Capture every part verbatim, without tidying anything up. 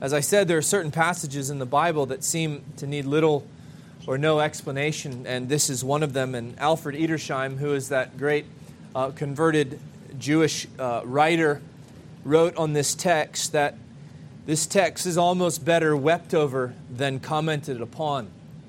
As I said, there are certain passages in the Bible that seem to need little or no explanation, and this is one of them. And Alfred Edersheim, who is that great uh, converted Jewish uh, writer, wrote on this text that this text is almost better wept over than commented upon.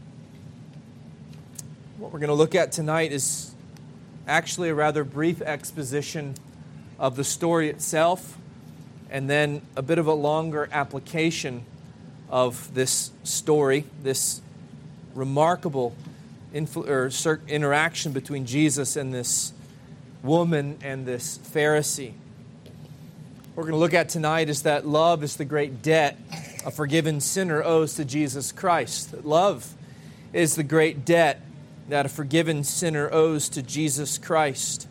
What we're going to look at tonight is actually a rather brief exposition of the story itself, and then a bit of a longer application of this story, this remarkable influ- or cir- interaction between Jesus and this woman and this Pharisee. What we're going to look at tonight is that love is the great debt a forgiven sinner owes to Jesus Christ. That love is the great debt that a forgiven sinner owes to Jesus Christ.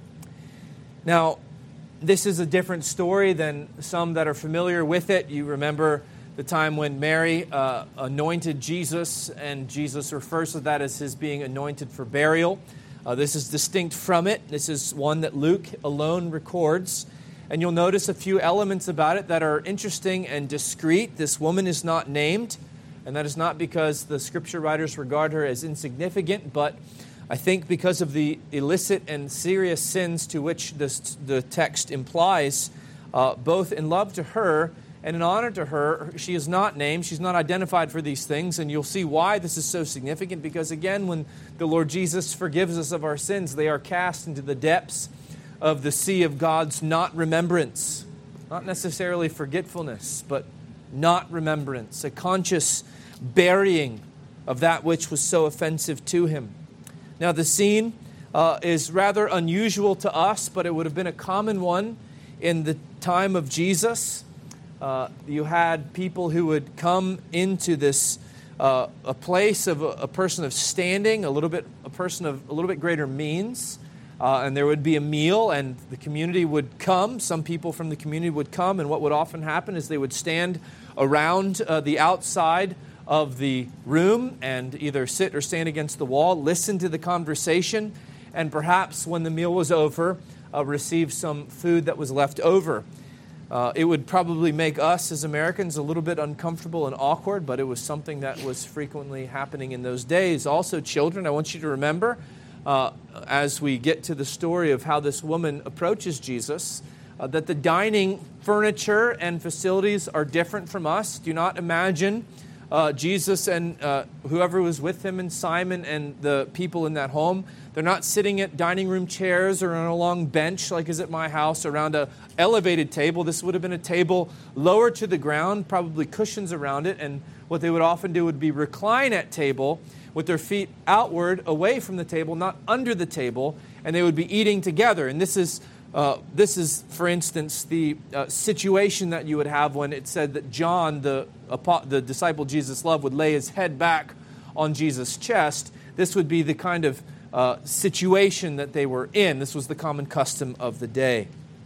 Now, this is a different story than some that are familiar with it. You remember the time when Mary uh, anointed Jesus, and Jesus refers to that as his being anointed for burial. Uh, this is distinct from it. This is one that Luke alone records. And you'll notice a few elements about it that are interesting and discreet. This woman is not named, and that is not because the Scripture writers regard her as insignificant, but I think because of the illicit and serious sins to which this, the text implies, uh, both in love to her and in honor to her, she is not named. She's not identified for these things, and you'll see why this is so significant, because again, when the Lord Jesus forgives us of our sins, they are cast into the depths of the sea of God's not remembrance. Not necessarily forgetfulness, but not remembrance, a conscious burying of that which was so offensive to him. Now, the scene uh, is rather unusual to us, but it would have been a common one in the time of Jesus. Uh, you had people who would come into this uh, a place of a, a person of standing, a little bit a person of a little bit greater means, uh, and there would be a meal, and the community would come. Some people from the community would come, and what would often happen is they would stand around uh, the outside of the room and either sit or stand against the wall, listen to the conversation, and perhaps when the meal was over, uh, receive some food that was left over. Uh, it would probably make us as Americans a little bit uncomfortable and awkward, but it was something that was frequently happening in those days. Also, children, I want you to remember, uh, as we get to the story of how this woman approaches Jesus, uh, that the dining furniture and facilities are different from us. Do not imagine Uh, Jesus and uh, whoever was with him and Simon and the people in that home, they're not sitting at dining room chairs or on a long bench like is at my house around a elevated table. This would have been a table lower to the ground, probably cushions around it, and what they would often do would be recline at table with their feet outward away from the table, not under the table, and they would be eating together. And this is Uh, this is, for instance, the uh, situation that you would have when it said that John, the, the disciple Jesus loved, would lay his head back on Jesus' chest. This would be the kind of uh, situation that they were in. This was the common custom of the day.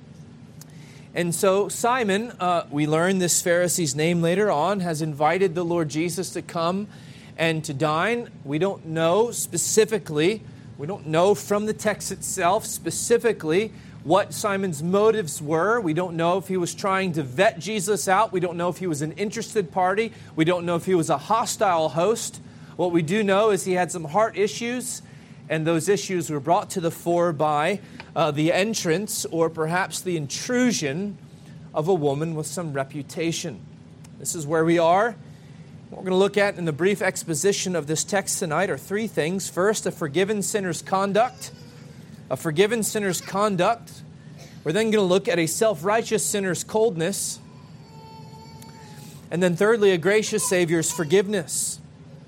And so Simon, uh, we learn this Pharisee's name later on, has invited the Lord Jesus to come and to dine. We don't know specifically, we don't know from the text itself specifically what Simon's motives were. We don't know if he was trying to vet Jesus out. We don't know if he was an interested party. We don't know if he was a hostile host. What we do know is he had some heart issues, and those issues were brought to the fore by uh, the entrance or perhaps the intrusion of a woman with some reputation. This is where we are. What we're going to look at in the brief exposition of this text tonight are three things. First, a forgiven sinner's conduct. A forgiven sinner's conduct. We're then going to look at a self-righteous sinner's coldness. And then thirdly, a gracious Savior's forgiveness.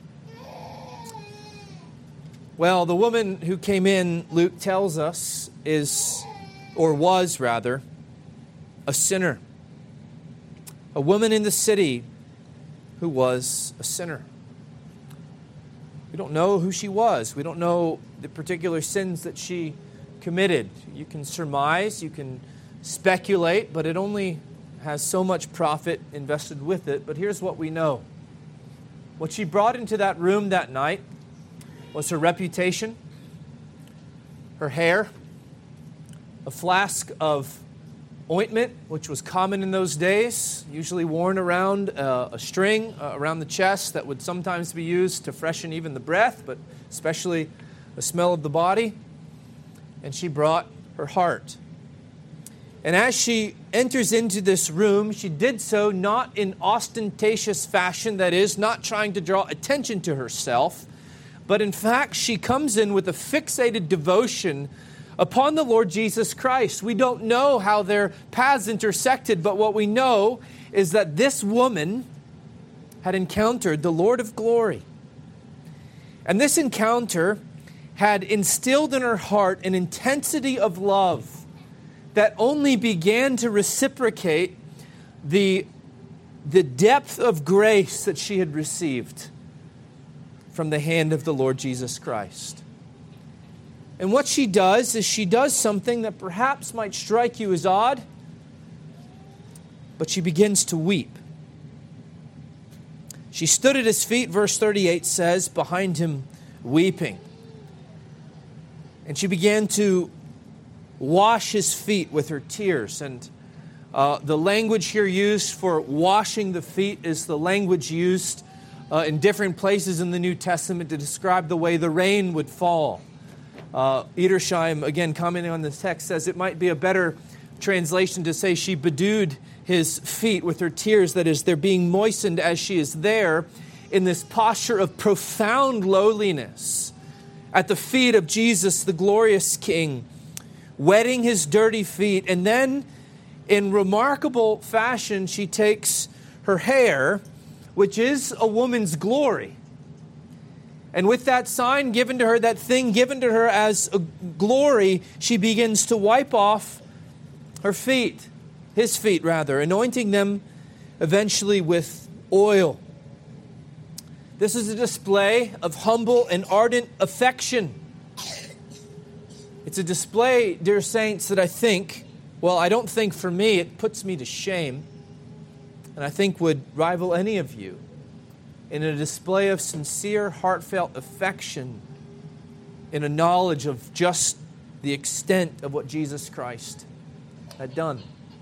Well, the woman who came in, Luke tells us, is, or was rather, a sinner. A woman in the city who was a sinner. We don't know who she was. We don't know the particular sins that she committed. You can surmise, you can speculate, but it only has so much profit invested with it. But here's what we know. What she brought into that room that night was her reputation, her hair, a flask of ointment, which was common in those days, usually worn around uh, a string uh, around the chest that would sometimes be used to freshen even the breath, but especially the smell of the body. And she brought her heart. And as she enters into this room, she did so not in ostentatious fashion, that is, not trying to draw attention to herself, but in fact, she comes in with a fixated devotion upon the Lord Jesus Christ. We don't know how their paths intersected, but what we know is that this woman had encountered the Lord of glory. And this encounter had instilled in her heart an intensity of love that only began to reciprocate the, the depth of grace that she had received from the hand of the Lord Jesus Christ. And what she does is she does something that perhaps might strike you as odd, but she begins to weep. She stood at his feet, verse thirty-eight says, behind him weeping. And she began to wash his feet with her tears. And uh, the language here used for washing the feet is the language used uh, in different places in the New Testament to describe the way the rain would fall. Uh, Edersheim, again, commenting on this text, says it might be a better translation to say she bedewed his feet with her tears. That is, they're being moistened as she is there in this posture of profound lowliness at the feet of Jesus, the glorious King, wetting his dirty feet. And then, in remarkable fashion, she takes her hair, which is a woman's glory, and with that sign given to her, that thing given to her as a glory, she begins to wipe off her feet, his feet rather, anointing them eventually with oil. This is a display of humble and ardent affection. It's a display, dear saints, that I think, well, I don't think for me, it puts me to shame, and I think would rival any of you, in a display of sincere, heartfelt affection, in a knowledge of just the extent of what Jesus Christ had done.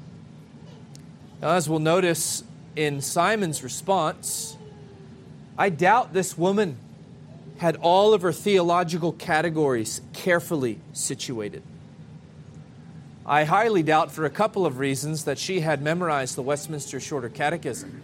Now, as we'll notice in Simon's response, I doubt this woman had all of her theological categories carefully situated. I highly doubt, for a couple of reasons, that she had memorized the Westminster Shorter Catechism.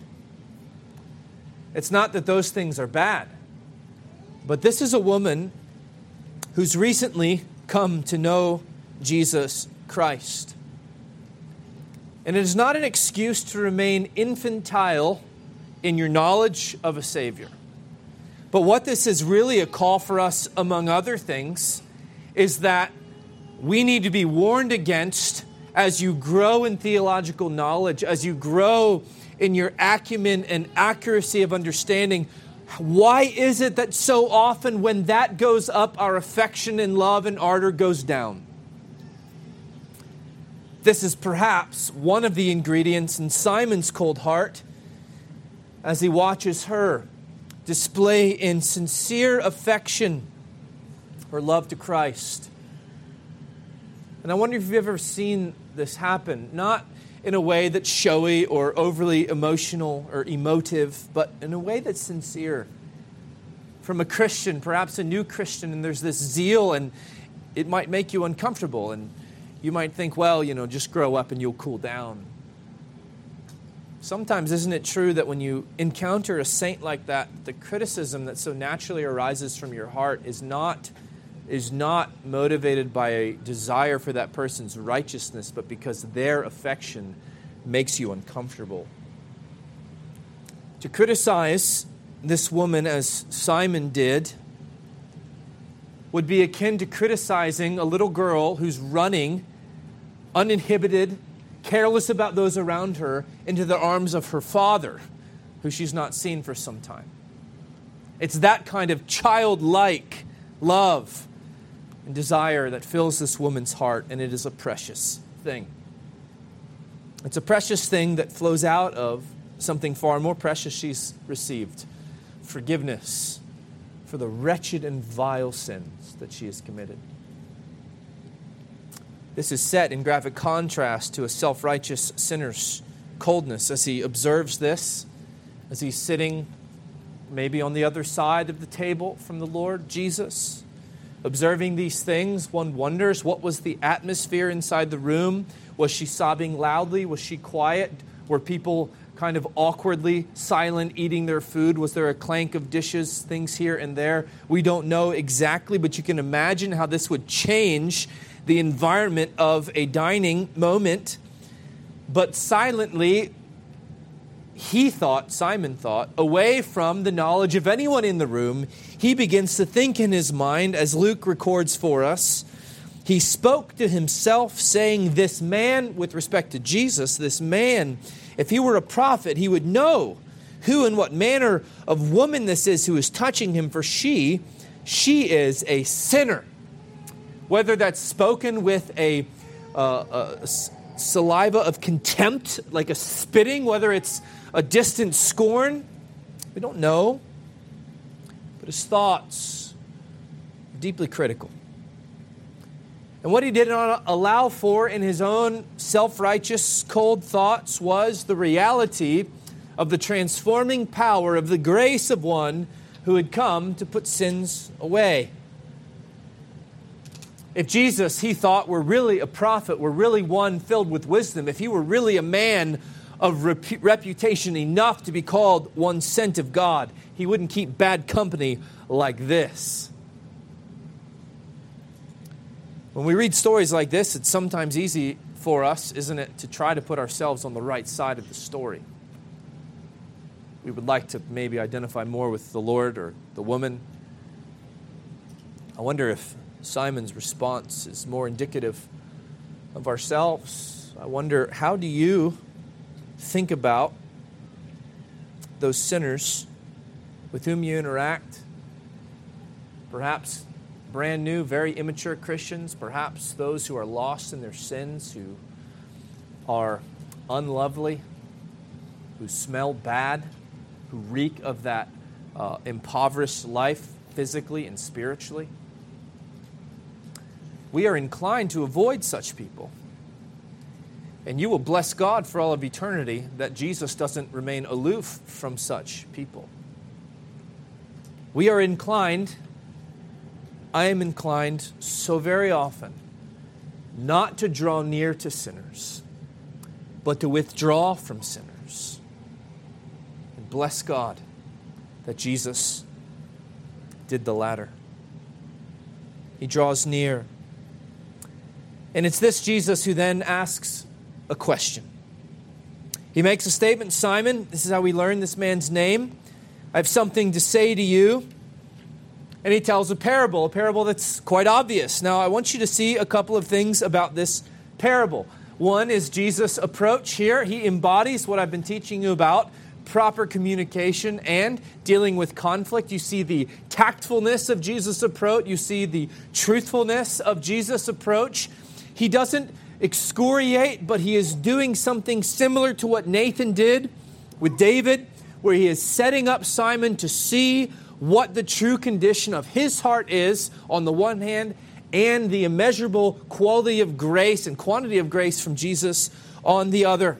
It's not that those things are bad, but this is a woman who's recently come to know Jesus Christ. And it is not an excuse to remain infantile in your knowledge of a Savior. But what this is really a call for us, among other things, is that we need to be warned against as you grow in theological knowledge, as you grow in your acumen and accuracy of understanding. Why is it that so often when that goes up, our affection and love and ardor goes down? This is perhaps one of the ingredients in Simon's cold heart as he watches her display in sincere affection her love to Christ. And I wonder if you've ever seen this happen, not in a way that's showy or overly emotional or emotive, but in a way that's sincere. From a Christian, perhaps a new Christian, and there's this zeal, and it might make you uncomfortable, and you might think, well, you know, just grow up and you'll cool down. Sometimes, isn't it true that when you encounter a saint like that, the criticism that so naturally arises from your heart is not, is not motivated by a desire for that person's righteousness, but because their affection makes you uncomfortable? To criticize this woman as Simon did would be akin to criticizing a little girl who's running, uninhibited, careless about those around her, into the arms of her father, who she's not seen for some time. It's that kind of childlike love and desire that fills this woman's heart, and it is a precious thing. It's a precious thing that flows out of something far more precious she's received: forgiveness for the wretched and vile sins that she has committed. This is set in graphic contrast to a self-righteous sinner's coldness as he observes this, as he's sitting maybe on the other side of the table from the Lord Jesus. Observing these things, one wonders, what was the atmosphere inside the room? Was she sobbing loudly? Was she quiet? Were people kind of awkwardly silent, eating their food? Was there a clank of dishes, things here and there? We don't know exactly, but you can imagine how this would change the environment of a dining moment. But silently, he thought, Simon thought, away from the knowledge of anyone in the room, he begins to think in his mind, as Luke records for us. He spoke to himself, saying, this man, with respect to Jesus, this man, if he were a prophet, he would know who and what manner of woman this is who is touching him, for she, she is a sinner. Whether that's spoken with a, uh, a saliva of contempt, like a spitting, whether it's a distant scorn, we don't know. But his thoughts are deeply critical. And what he did not allow for in his own self-righteous, cold thoughts was the reality of the transforming power of the grace of one who had come to put sins away. If Jesus, he thought, were really a prophet, were really one filled with wisdom, if he were really a man of rep- reputation enough to be called one sent of God, he wouldn't keep bad company like this. When we read stories like this, it's sometimes easy for us, isn't it, to try to put ourselves on the right side of the story. We would like to maybe identify more with the Lord or the woman. I wonder if Simon's response is more indicative of ourselves. I wonder, how do you think about those sinners with whom you interact? Perhaps brand new, very immature Christians, perhaps those who are lost in their sins, who are unlovely, who smell bad, who reek of that uh, impoverished life physically and spiritually. We are inclined to avoid such people. And you will bless God for all of eternity that Jesus doesn't remain aloof from such people. We are inclined, I am inclined so very often, not to draw near to sinners, but to withdraw from sinners. And bless God that Jesus did the latter. He draws near. And it's this Jesus who then asks a question. He makes a statement, Simon, this is how we learn this man's name. I have something to say to you. And he tells a parable, a parable that's quite obvious. Now, I want you to see a couple of things about this parable. One is Jesus' approach here. He embodies what I've been teaching you about, proper communication and dealing with conflict. You see the tactfulness of Jesus' approach. You see the truthfulness of Jesus' approach. He doesn't excoriate, but he is doing something similar to what Nathan did with David, where he is setting up Simon to see what the true condition of his heart is on the one hand, and the immeasurable quality of grace and quantity of grace from Jesus on the other.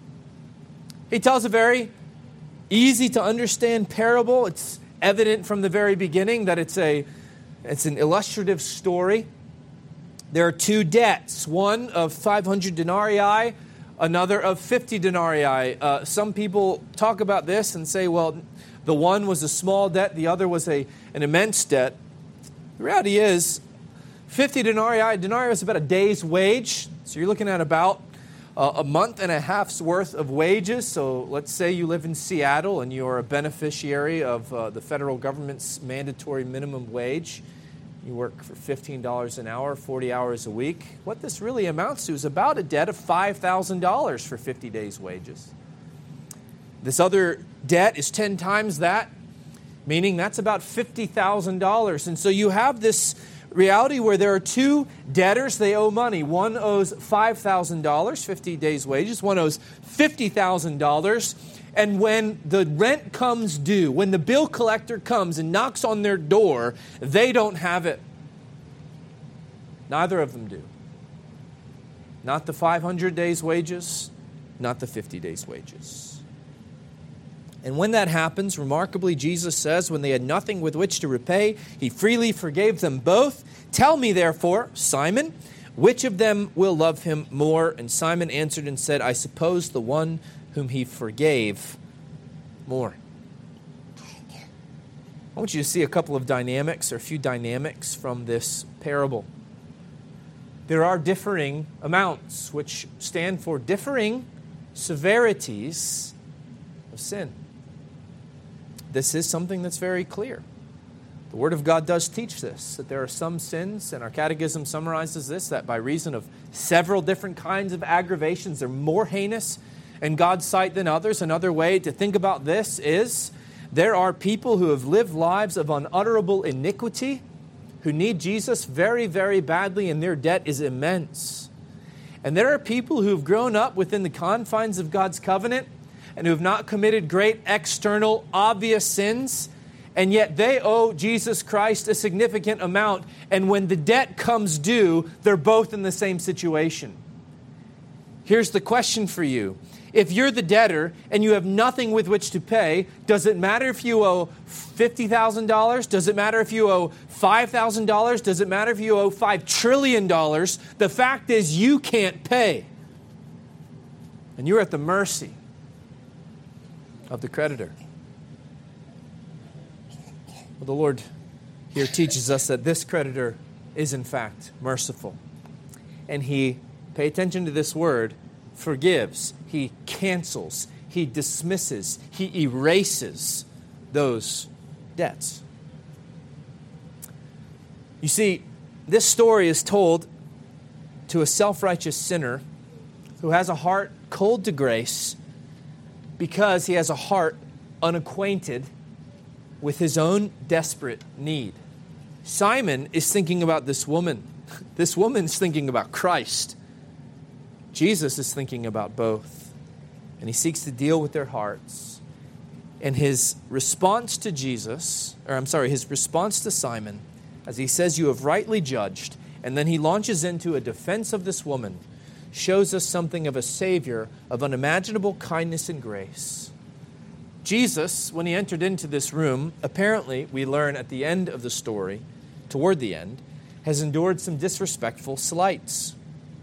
He tells a very easy to understand parable. It's evident from the very beginning that it's a it's an illustrative story. There are two debts, one of five hundred denarii, another of fifty denarii. Uh, some people talk about this and say, well, the one was a small debt, the other was a an immense debt. The reality is, fifty denarii, denarii is about a day's wage. So you're looking at about uh, a month and a half's worth of wages. So let's say you live in Seattle and you're a beneficiary of uh, the federal government's mandatory minimum wage. You work for fifteen dollars an hour, forty hours a week. What this really amounts to is about a debt of five thousand dollars for fifty days' wages. This other debt is ten times that, meaning that's about fifty thousand dollars. And so you have this reality where there are two debtors. They owe money. One owes five thousand dollars, fifty days' wages. One owes fifty thousand dollars. And when the rent comes due, when the bill collector comes and knocks on their door, they don't have it. Neither of them do. Not the five hundred days' wages, not the fifty days' wages. And when that happens, remarkably, Jesus says, when they had nothing with which to repay, he freely forgave them both. Tell me, therefore, Simon, which of them will love him more? And Simon answered and said, I suppose the one whom he forgave more. I want you to see a couple of dynamics, or a few dynamics from this parable. There are differing amounts, which stand for differing severities of sin. This is something that's very clear. The Word of God does teach this, that there are some sins, and our catechism summarizes this, that by reason of several different kinds of aggravations, they're more heinous in God's sight than others. Another way to think about this is there are people who have lived lives of unutterable iniquity, who need Jesus very, very badly, and their debt is immense. And there are people who have grown up within the confines of God's covenant and who have not committed great external, obvious sins, and yet they owe Jesus Christ a significant amount. And when the debt comes due, they're both in the same situation. Here's the question for you. If you're the debtor and you have nothing with which to pay, does it matter if you owe fifty thousand dollars? Does it matter if you owe five thousand dollars? Does it matter if you owe five trillion dollars? The fact is you can't pay. And you're at the mercy of the creditor. Well, the Lord here teaches us that this creditor is in fact merciful. And he, pay attention to this word, forgives. He cancels. He dismisses. He erases those debts. You see, this story is told to a self-righteous sinner who has a heart cold to grace because he has a heart unacquainted with his own desperate need. Simon is thinking about this woman. This woman is thinking about Christ. Jesus is thinking about both. And he seeks to deal with their hearts. And his response to Jesus, or I'm sorry, his response to Simon, as he says, you have rightly judged, and then he launches into a defense of this woman, shows us something of a Savior of unimaginable kindness and grace. Jesus, when he entered into this room, apparently, we learn at the end of the story, toward the end, has endured some disrespectful slights.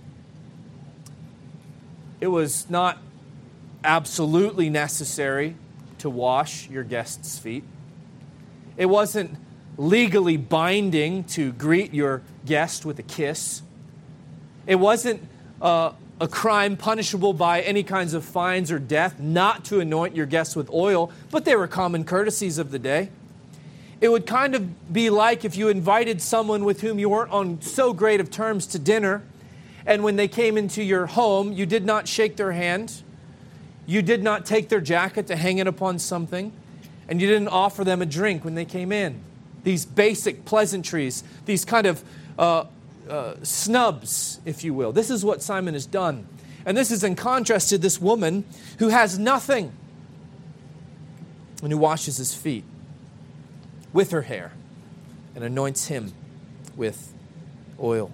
It was not absolutely necessary to wash your guests' feet. It wasn't legally binding to greet your guest with a kiss. It wasn't uh, a crime punishable by any kinds of fines or death not to anoint your guests with oil, but they were common courtesies of the day. It would kind of be like if you invited someone with whom you weren't on so great of terms to dinner, and when they came into your home, you did not shake their hand, you did not take their jacket to hang it upon something, and you didn't offer them a drink when they came in. These basic pleasantries, these kind of uh, uh, snubs, if you will. This is what Simon has done. And this is in contrast to this woman who has nothing and who washes his feet with her hair and anoints him with oil.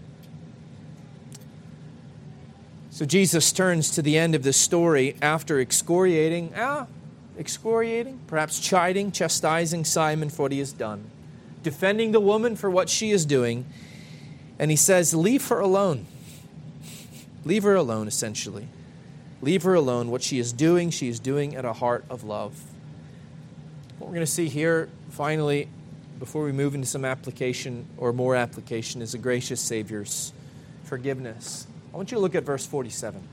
So Jesus turns to the end of this story after excoriating, ah, excoriating, perhaps chiding, chastising Simon for what he has done, defending the woman for what she is doing, and he says, leave her alone. Leave her alone, essentially. Leave her alone. What she is doing, she is doing at a heart of love. What we're going to see here, finally, before we move into some application or more application, is a gracious Savior's forgiveness. I want you to look at verse forty-seven.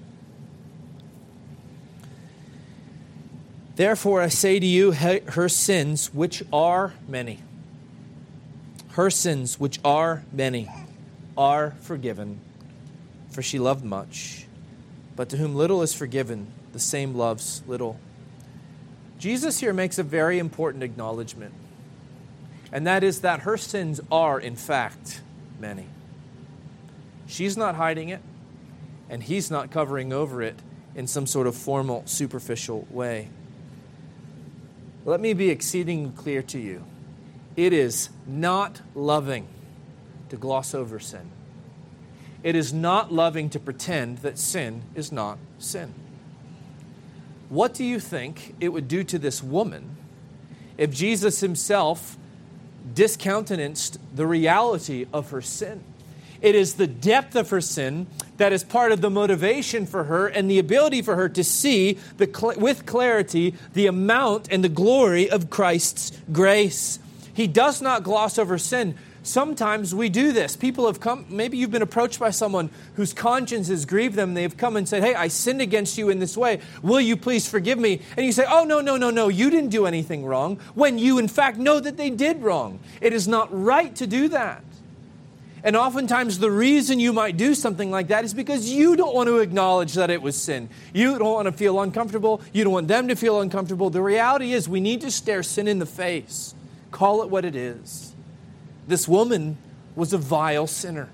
Therefore I say to you, her sins, which are many, her sins, which are many, are forgiven, for she loved much. But to whom little is forgiven, the same loves little. Jesus here makes a very important acknowledgement, and that is that her sins are, in fact, many. She's not hiding it, and he's not covering over it in some sort of formal, superficial way. Let me be exceedingly clear to you. It is not loving to gloss over sin. It is not loving to pretend that sin is not sin. What do you think it would do to this woman if Jesus himself discountenanced the reality of her sin? It is the depth of her sin that is part of the motivation for her and the ability for her to see the, with clarity the amount and the glory of Christ's grace. He does not gloss over sin. Sometimes we do this. People have come, maybe you've been approached by someone whose conscience has grieved them. They have come and said, hey, I sinned against you in this way. Will you please forgive me? And you say, oh, no, no, no, no, you didn't do anything wrong, when you in fact know that they did wrong. It is not right to do that. And oftentimes the reason you might do something like that is because you don't want to acknowledge that it was sin. You don't want to feel uncomfortable. You don't want them to feel uncomfortable. The reality is we need to stare sin in the face. Call it what it is. This woman was a vile sinner.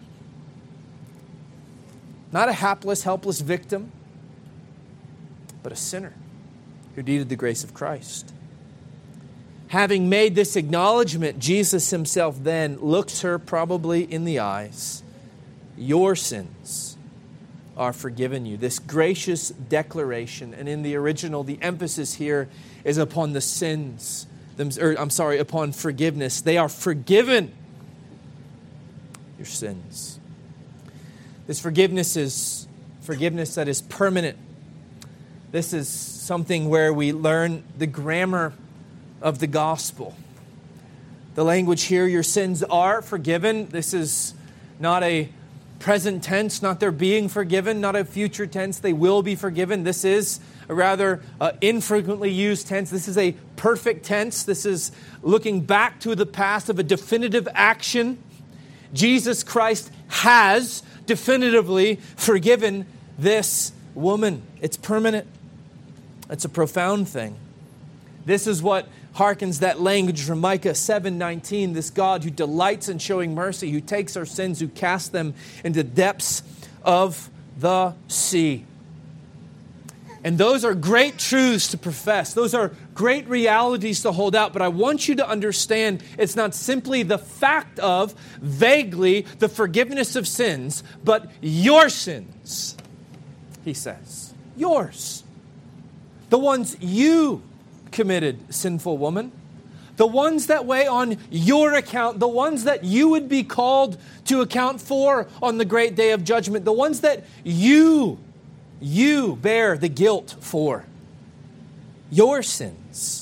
Not a hapless, helpless victim, but a sinner who needed the grace of Christ. Having made this acknowledgement, Jesus himself then looks her probably in the eyes. Your sins are forgiven you. This gracious declaration, and in the original, the emphasis here is upon the sins, or I'm sorry, upon forgiveness. They are forgiven. Your sins. This forgiveness is forgiveness that is permanent. This is something where we learn the grammar of the gospel. The language here, your sins are forgiven. This is not a present tense, not their being forgiven, not a future tense, they will be forgiven. This is a rather uh, infrequently used tense. This is a perfect tense. This is looking back to the past of a definitive action. Jesus Christ has definitively forgiven this woman. It's permanent. It's a profound thing. This is what harkens that language from Micah seven nineteen, this God who delights in showing mercy, who takes our sins, who casts them into depths of the sea. And those are great truths to profess. Those are great realities to hold out. But I want you to understand it's not simply the fact of, vaguely, the forgiveness of sins, but your sins, he says. Yours. The ones you committed, sinful woman. The ones that weigh on your account. The ones that you would be called to account for on the great day of judgment. The ones that you You bear the guilt for. Your sins.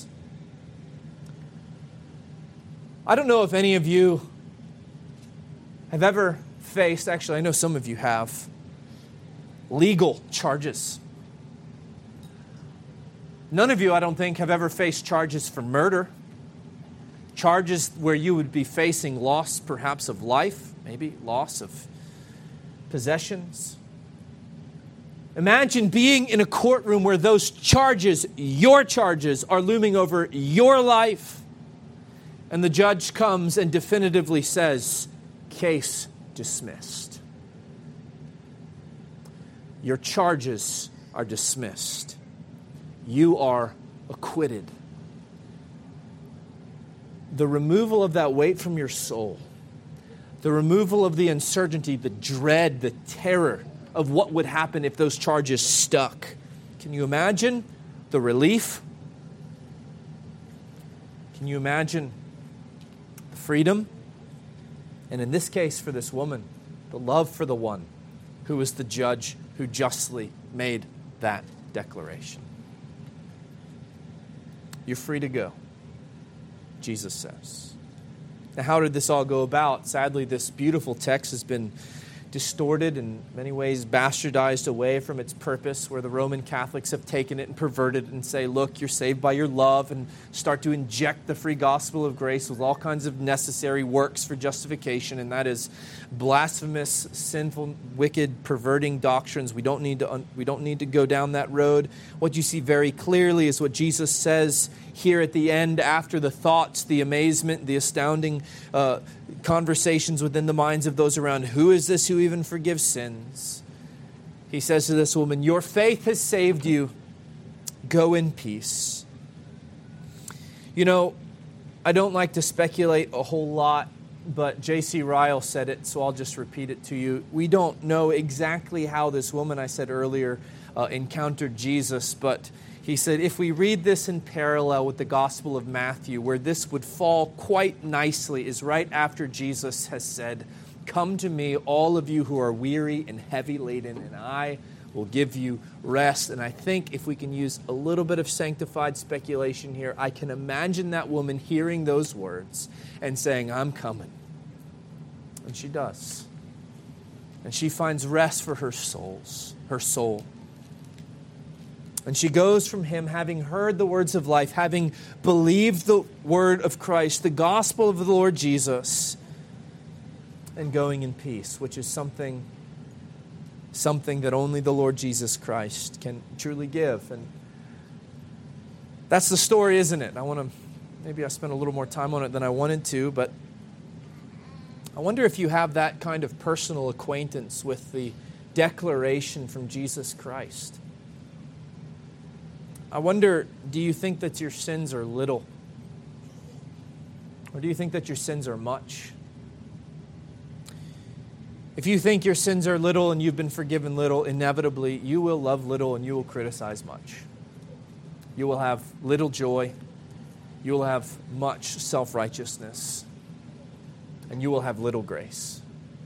I don't know if any of you have ever faced, actually I know some of you have, legal charges. None of you, I don't think, have ever faced charges for murder. Charges where you would be facing loss perhaps of life, maybe loss of possessions. Imagine being in a courtroom where those charges, your charges, are looming over your life. And the judge comes and definitively says, case dismissed. Your charges are dismissed. You are acquitted. The removal of that weight from your soul, the removal of the uncertainty, the dread, the terror of what would happen if those charges stuck. Can you imagine the relief? Can you imagine the freedom? And in this case, for this woman, the love for the one who was the judge who justly made that declaration. You're free to go, Jesus says. Now, how did this all go about? Sadly, this beautiful text has been distorted, in many ways bastardized away from its purpose, where the Roman Catholics have taken it and perverted it and say, look, you're saved by your love, and start to inject the free gospel of grace with all kinds of necessary works for justification, and that is blasphemous, sinful, wicked, perverting doctrines. We don't need to we don't need to go down that road. What you see very clearly is what Jesus says here at the end, after the thoughts, the amazement, the astounding uh, conversations within the minds of those around. Who is this who even forgives sins? He says to this woman, your faith has saved you. Go in peace. You know, I don't like to speculate a whole lot but J C Ryle said it, so I'll just repeat it to you. We don't know exactly how this woman, I said earlier, uh, encountered Jesus, but he said, if we read this in parallel with the Gospel of Matthew, where this would fall quite nicely, is right after Jesus has said, "Come to me, all of you who are weary and heavy laden, and I will give you rest." And I think if we can use a little bit of sanctified speculation here, I can imagine that woman hearing those words and saying, "I'm coming." And she does. And she finds rest for her souls, her soul. And she goes from him having heard the words of life, having believed the word of Christ, the gospel of the Lord Jesus, and going in peace, which is something, something that only the Lord Jesus Christ can truly give. And that's the story, isn't it? I want to, maybe I spent a little more time on it than I wanted to, but I wonder if you have that kind of personal acquaintance with the declaration from Jesus Christ. I wonder, do you think that your sins are little? Or do you think that your sins are much? If you think your sins are little and you've been forgiven little, inevitably you will love little and you will criticize much. You will have little joy. You will have much self-righteousness. And you will have little grace.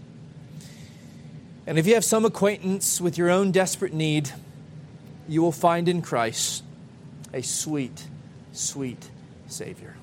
And if you have some acquaintance with your own desperate need, you will find in Christ a sweet, sweet Savior.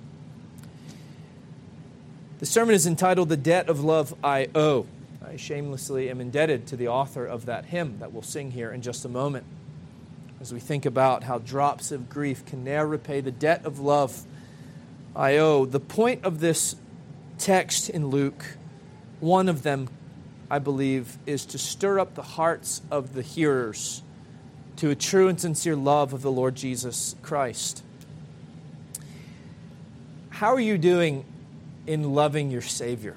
The sermon is entitled, "The Debt of Love I Owe." I shamelessly am indebted to the author of that hymn that we'll sing here in just a moment, as we think about how drops of grief can ne'er repay the debt of love I owe. The point of this text in Luke, one of them, I believe, is to stir up the hearts of the hearers to a true and sincere love of the Lord Jesus Christ. How are you doing in loving your Savior?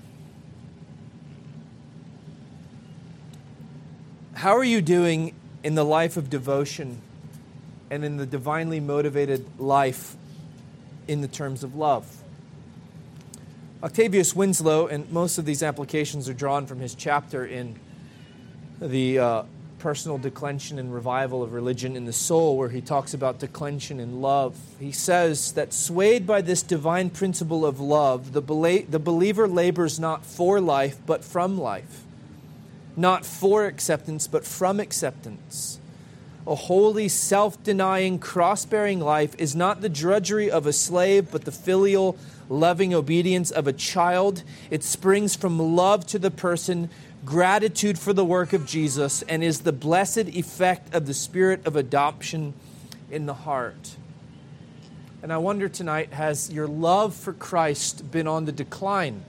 How are you doing in the life of devotion and in the divinely motivated life in the terms of love? Octavius Winslow, and most of these applications are drawn from his chapter in the uh, Personal Declension and Revival of Religion in the Soul, where he talks about declension in love. He says that swayed by this divine principle of love, the, bela- the believer labors not for life, but from life. Not for acceptance, but from acceptance. A holy, self-denying, cross-bearing life is not the drudgery of a slave, but the filial, loving obedience of a child. It springs from love to the person, gratitude for the work of Jesus, and is the blessed effect of the spirit of adoption in the heart. And I wonder tonight, has your love for Christ been on the decline?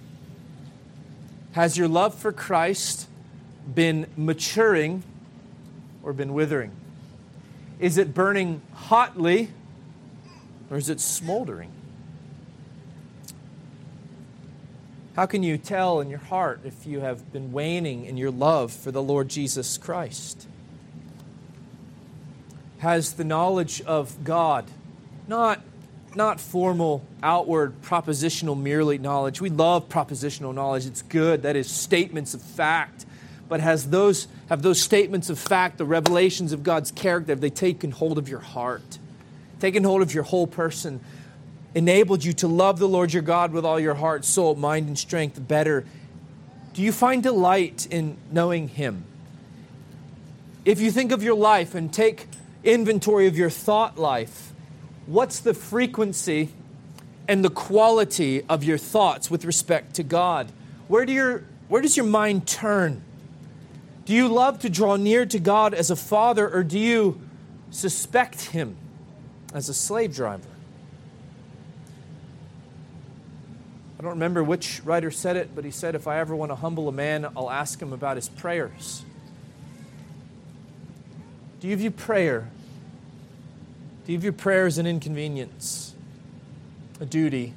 Has your love for Christ been maturing or been withering? Is it burning hotly or is it smoldering? How can you tell in your heart if you have been waning in your love for the Lord Jesus Christ? Has the knowledge of God, not, not formal, outward, propositional merely knowledge. We love propositional knowledge. It's good. That is statements of fact. But has those, have those statements of fact, the revelations of God's character, have they taken hold of your heart? Taken hold of your whole person? Enabled you to love the Lord your God with all your heart, soul, mind, and strength better? Do you find delight in knowing Him? If you think of your life and take inventory of your thought life, what's the frequency and the quality of your thoughts with respect to God? Where do your, where does your mind turn? Do you love to draw near to God as a father, or do you suspect Him as a slave driver? I don't remember which writer said it, but he said, if I ever want to humble a man, I'll ask him about his prayers. Do you view prayer? Do you view prayer as an inconvenience, a duty,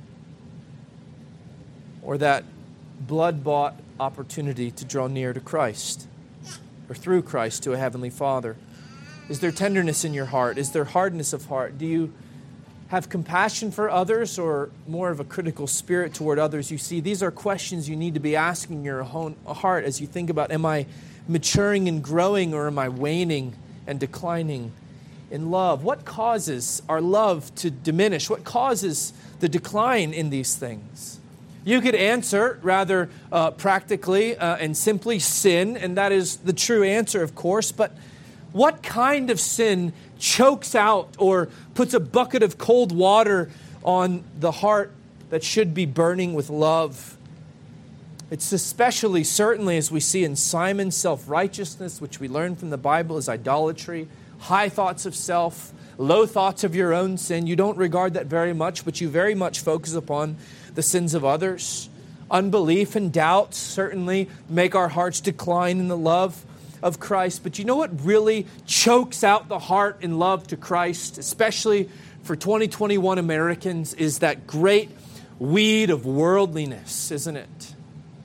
or that blood-bought opportunity to draw near to Christ, or through Christ to a heavenly Father? Is there tenderness in your heart? Is there hardness of heart? Do you have compassion for others or more of a critical spirit toward others? You see, these are questions you need to be asking your own heart as you think about, am I maturing and growing, or am I waning and declining in love? What causes our love to diminish? What causes the decline in these things? You could answer rather uh, practically uh, and simply sin, and that is the true answer, of course, but what kind of sin chokes out or puts a bucket of cold water on the heart that should be burning with love? It's especially, certainly, as we see in Simon, self-righteousness, which we learn from the Bible is idolatry, high thoughts of self, low thoughts of your own sin. You don't regard that very much, but you very much focus upon the sins of others. Unbelief and doubt certainly make our hearts decline in the love of Christ. But you know what really chokes out the heart in love to Christ, especially for twenty twenty-one Americans, is that great weed of worldliness, isn't it?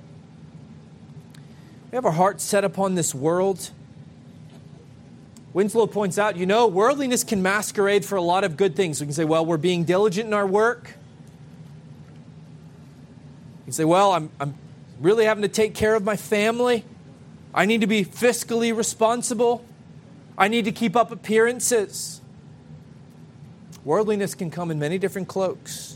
We have our hearts set upon this world. Winslow points out, you know, worldliness can masquerade for a lot of good things. We can say, well, we're being diligent in our work. You can say, well, I'm, I'm really having to take care of my family. I need to be fiscally responsible. I need to keep up appearances. Worldliness can come in many different cloaks.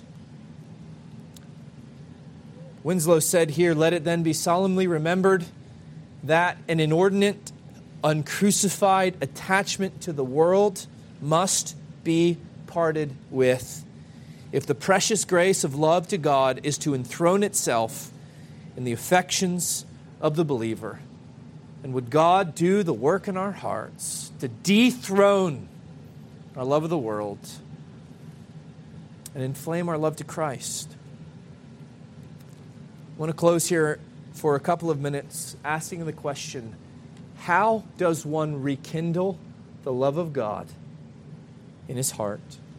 Winslow said here, let it then be solemnly remembered that an inordinate, uncrucified attachment to the world must be parted with, if the precious grace of love to God is to enthrone itself in the affections of the believer. And would God do the work in our hearts to dethrone our love of the world and inflame our love to Christ? I want to close here for a couple of minutes asking the question, how does one rekindle the love of God in his heart?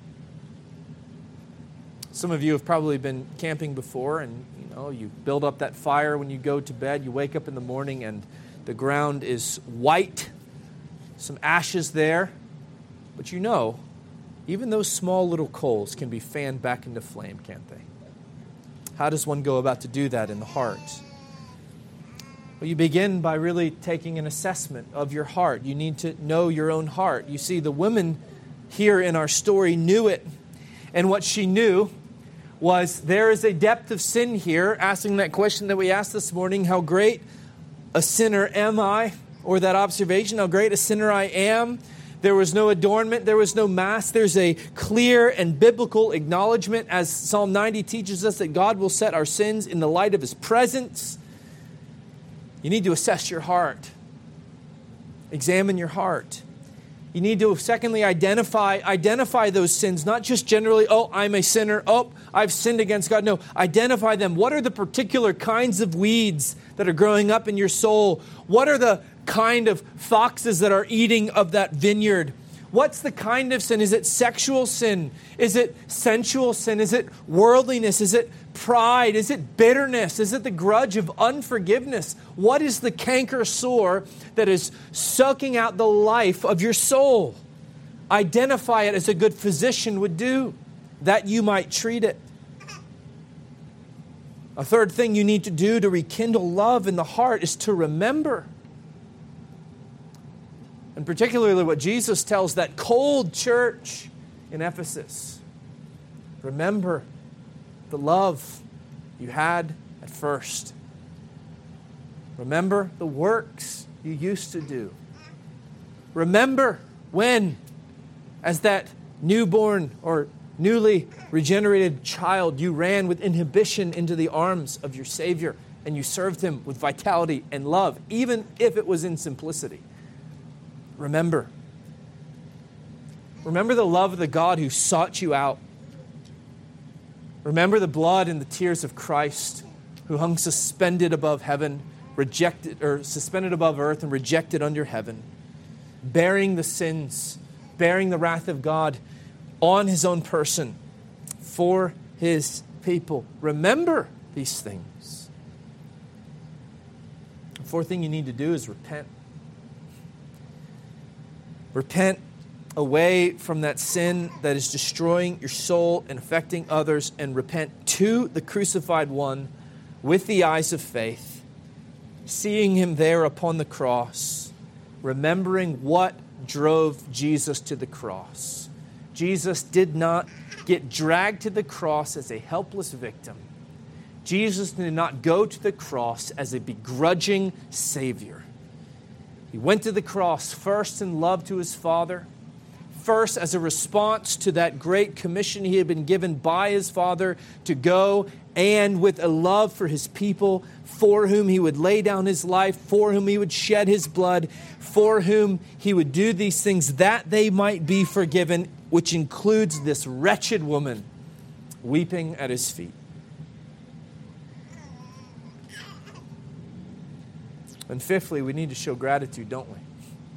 Some of you have probably been camping before, and you know, you build up that fire when you go to bed. You wake up in the morning and the ground is white, some ashes there. But you know, even those small little coals can be fanned back into flame, can't they? How does one go about to do that in the heart? Well, you begin by really taking an assessment of your heart. You need to know your own heart. You see, the woman here in our story knew it. And what she knew was there is a depth of sin here, asking that question that we asked this morning, how great a sinner am I? Or that observation, how great a sinner I am. There was no adornment, there was no mask. There's a clear and biblical acknowledgement, as Psalm ninety teaches us, that God will set our sins in the light of His presence. You need to assess your heart. Examine your heart. You need to, secondly, identify, identify those sins, not just generally, oh, I'm a sinner, oh, I've sinned against God. No, identify them. What are the particular kinds of weeds that are growing up in your soul? What are the kind of foxes that are eating of that vineyard? What's the kind of sin? Is it sexual sin? Is it sensual sin? Is it worldliness? Is it pride? Is it bitterness? Is it the grudge of unforgiveness? What is the canker sore that is sucking out the life of your soul? Identify it as a good physician would do, that you might treat it. A third thing you need to do to rekindle love in the heart is to remember. And particularly what Jesus tells that cold church in Ephesus. Remember the love you had at first. Remember the works you used to do. Remember when, as that newborn or newly regenerated child, you ran with inhibition into the arms of your Savior and you served Him with vitality and love, even if it was in simplicity. Remember. Remember the love of the God who sought you out. Remember the blood and the tears of Christ who hung suspended above heaven, rejected or suspended above earth and rejected under heaven, bearing the sins, bearing the wrath of God on His own person for His people. Remember these things. The fourth thing you need to do is repent. Repent away from that sin that is destroying your soul and affecting others, and repent to the crucified one with the eyes of faith, seeing him there upon the cross, remembering what drove Jesus to the cross. Jesus did not get dragged to the cross as a helpless victim. Jesus did not go to the cross as a begrudging Savior. He went to the cross first in love to his Father, first as a response to that great commission he had been given by his Father to go, and with a love for his people, for whom he would lay down his life, for whom he would shed his blood, for whom he would do these things that they might be forgiven, which includes this wretched woman weeping at his feet. And fifthly, we need to show gratitude, don't we?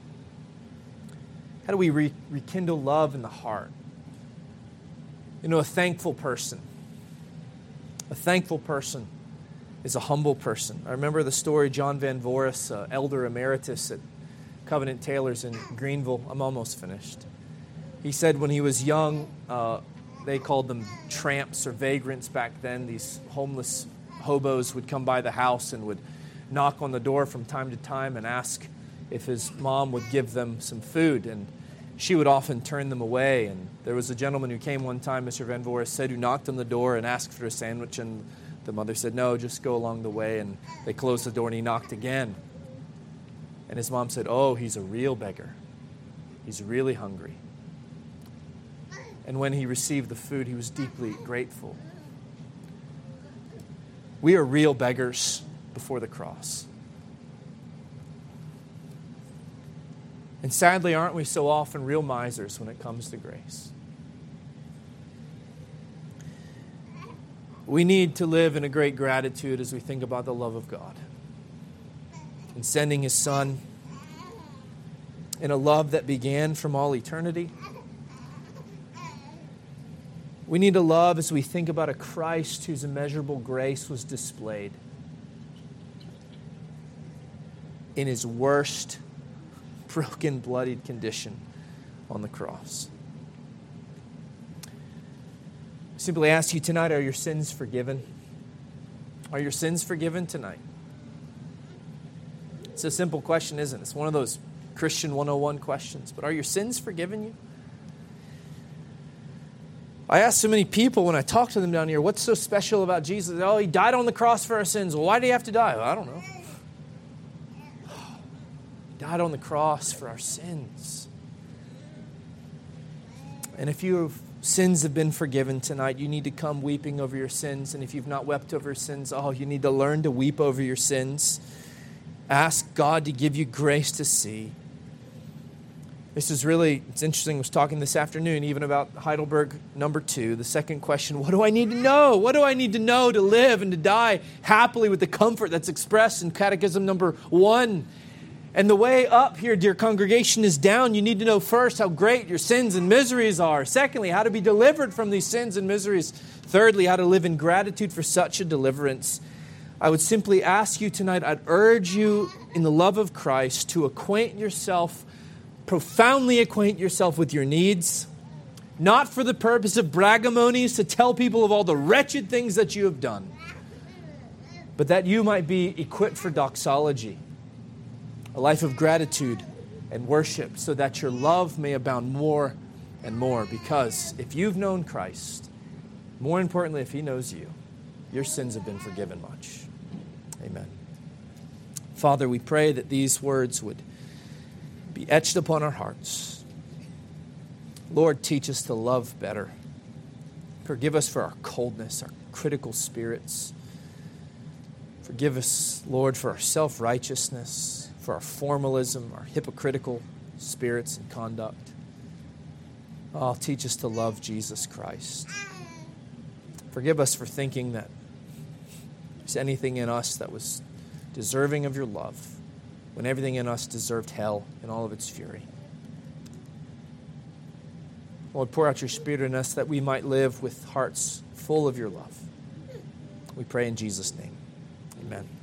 How do we re- rekindle love in the heart? You know, a thankful person. A thankful person is a humble person. I remember the story, John Van Voris, uh, elder emeritus at Covenant Taylors in Greenville. I'm almost finished. He said when he was young, uh, they called them tramps or vagrants back then. These homeless hobos would come by the house and would knock on the door from time to time and ask if his mom would give them some food. And she would often turn them away. And there was a gentleman who came one time, Mister Van Voris said, who knocked on the door and asked for a sandwich. And the mother said, no, just go along the way. And they closed the door and he knocked again. And his mom said, oh, he's a real beggar. He's really hungry. And when he received the food, he was deeply grateful. We are real beggars before the cross. And sadly, aren't we so often real misers when it comes to grace? We need to live in a great gratitude as we think about the love of God in sending his Son in a love that began from all eternity. We need to love as we think about a Christ whose immeasurable grace was displayed in his worst, broken, bloodied condition on the cross. I simply ask you tonight, are your sins forgiven? Are your sins forgiven tonight? It's a simple question, isn't it? It's one of those Christian one oh one questions. But are your sins forgiven you? I ask so many people when I talk to them down here, what's so special about Jesus? Oh, he died on the cross for our sins. Well, why did he have to die? Well, I don't know. He died on the cross for our sins. And if your sins have been forgiven tonight, you need to come weeping over your sins. And if you've not wept over your sins, oh, you need to learn to weep over your sins. Ask God to give you grace to see. This is really, it's interesting, I was talking this afternoon even about Heidelberg number two, the second question, what do I need to know? What do I need to know to live and to die happily with the comfort that's expressed in Catechism number one? And the way up here, dear congregation, is down. You need to know first how great your sins and miseries are. Secondly, how to be delivered from these sins and miseries. Thirdly, how to live in gratitude for such a deliverance. I would simply ask you tonight, I'd urge you in the love of Christ to acquaint yourself profoundly acquaint yourself with your needs, not for the purpose of braggamonies to tell people of all the wretched things that you have done, but that you might be equipped for doxology, a life of gratitude and worship, so that your love may abound more and more. Because if you've known Christ, more importantly, if he knows you, your sins have been forgiven much. Amen. Father, we pray that these words would be etched upon our hearts. Lord, teach us to love better. Forgive us for our coldness, our critical spirits. Forgive us, Lord, for our self-righteousness, for our formalism, our hypocritical spirits and conduct. Oh, teach us to love Jesus Christ. Forgive us for thinking that there's anything in us that was deserving of your love, when everything in us deserved hell in all of its fury. Lord, pour out your Spirit in us that we might live with hearts full of your love. We pray in Jesus' name. Amen.